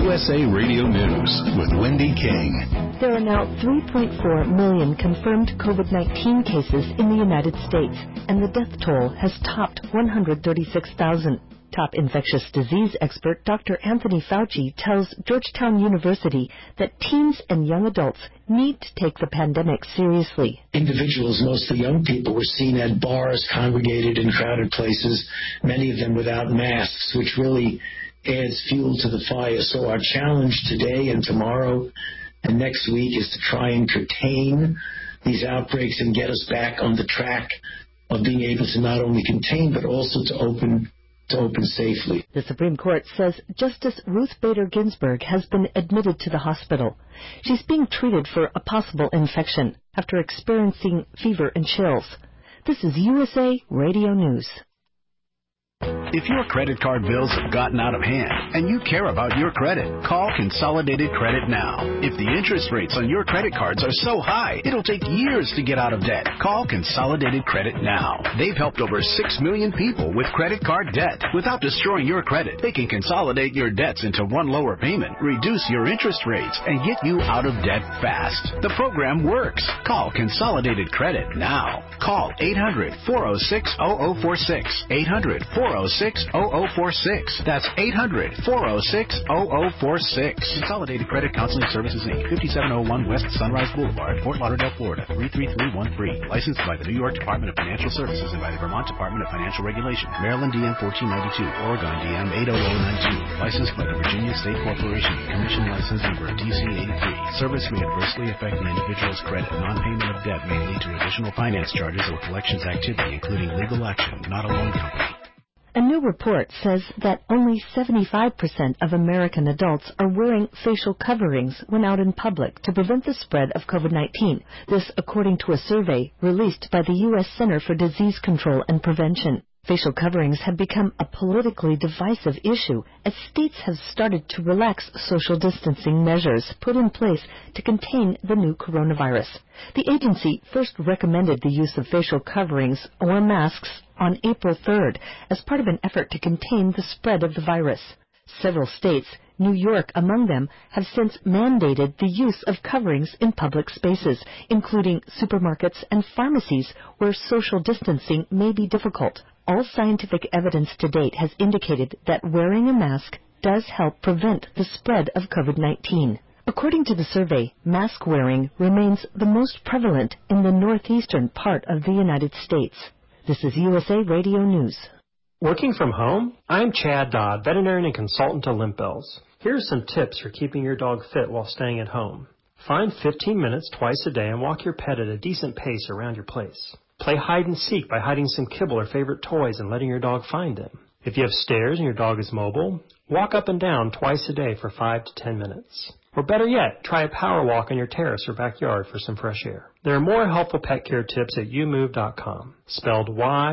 USA Radio News with Wendy King. There are now 3.4 million confirmed COVID-19 cases in the United States, and the death toll has topped 136,000. Top infectious disease expert Dr. Anthony Fauci tells Georgetown University that teens and young adults need to take the pandemic seriously. Individuals, mostly young people, were seen at bars, congregated in crowded places, many of them without masks, which really adds fuel to the fire. So our challenge today and tomorrow and next week is to try and contain these outbreaks and get us back on the track of being able to not only contain but also to open safely. The Supreme Court says Justice Ruth Bader Ginsburg has been admitted to the hospital. She's being treated for a possible infection after experiencing fever and chills. This is USA Radio News. If your credit card bills have gotten out of hand and you care about your credit, call Consolidated Credit now. If the interest rates on your credit cards are so high, it'll take years to get out of debt. Call Consolidated Credit now. They've helped over 6 million people with credit card debt. Without destroying your credit, they can consolidate your debts into one lower payment, reduce your interest rates, and get you out of debt fast. The program works. Call Consolidated Credit now. Call 800-406-0046. 800-406-0046. That's 800-406-0046. Consolidated Credit Counseling Services, Inc., 5701 West Sunrise Boulevard, Fort Lauderdale, Florida, 33313. Licensed by the New York Department of Financial Services and by the Vermont Department of Financial Regulation. Maryland DM 1492. Oregon DM 80092. Licensed by the Virginia State Corporation. Commission license number DC 83. Service may adversely affect an individual's credit. Non-payment of debt may lead to additional finance charges or collections activity, including legal action, not a loan company. A new report says that only 75% of American adults are wearing facial coverings when out in public to prevent the spread of COVID-19. This according to a survey released by the U.S. Center for Disease Control and Prevention. Facial coverings have become a politically divisive issue as states have started to relax social distancing measures put in place to contain the new coronavirus. The agency first recommended the use of facial coverings or masks on April 3rd as part of an effort to contain the spread of the virus. Several states, New York among them, have since mandated the use of coverings in public spaces, including supermarkets and pharmacies where social distancing may be difficult. All scientific evidence to date has indicated that wearing a mask does help prevent the spread of COVID-19. According to the survey, mask wearing remains the most prevalent in the northeastern part of the United States. This is USA Radio News. Working from home? I'm Chad Dodd, veterinarian and consultant to Limp Bells. Here are some tips for keeping your dog fit while staying at home. Find 15 minutes twice a day and walk your pet at a decent pace around your place. Play hide and seek by hiding some kibble or favorite toys and letting your dog find them. If you have stairs and your dog is mobile, walk up and down twice a day for 5 to 10 minutes. Or better yet, try a power walk on your terrace or backyard for some fresh air. There are more helpful pet care tips at youmove.com, spelled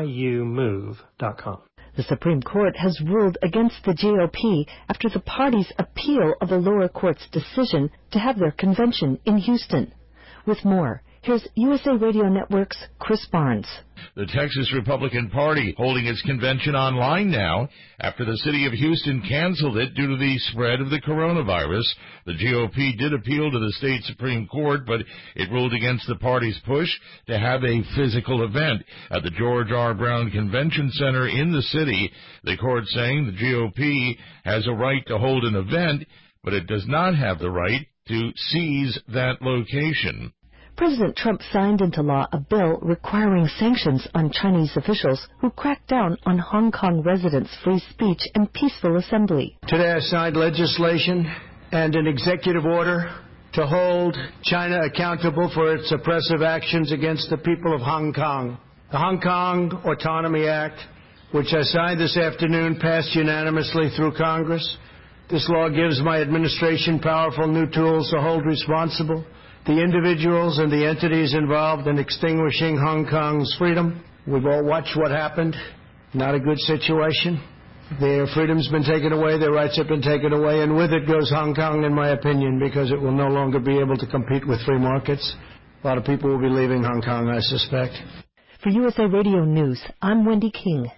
YOUMove.com. The Supreme Court has ruled against the GOP after the party's appeal of the lower court's decision to have their convention in Houston. With more, here's USA Radio Network's Chris Barnes. The Texas Republican Party holding its convention online now after the city of Houston canceled it due to the spread of the coronavirus. The GOP did appeal to the state Supreme Court, but it ruled against the party's push to have a physical event at the George R. Brown Convention Center in the city. The court saying the GOP has a right to hold an event, but it does not have the right to seize that location. President Trump signed into law a bill requiring sanctions on Chinese officials who cracked down on Hong Kong residents' free speech and peaceful assembly. Today I signed legislation and an executive order to hold China accountable for its oppressive actions against the people of Hong Kong. The Hong Kong Autonomy Act, which I signed this afternoon, passed unanimously through Congress. This law gives my administration powerful new tools to hold responsible the individuals and the entities involved in extinguishing Hong Kong's freedom. We've all watched what happened. Not a good situation. Their freedom's been taken away, their rights have been taken away, and with it goes Hong Kong, in my opinion, because it will no longer be able to compete with free markets. A lot of people will be leaving Hong Kong, I suspect. For USA Radio News, I'm Wendy King.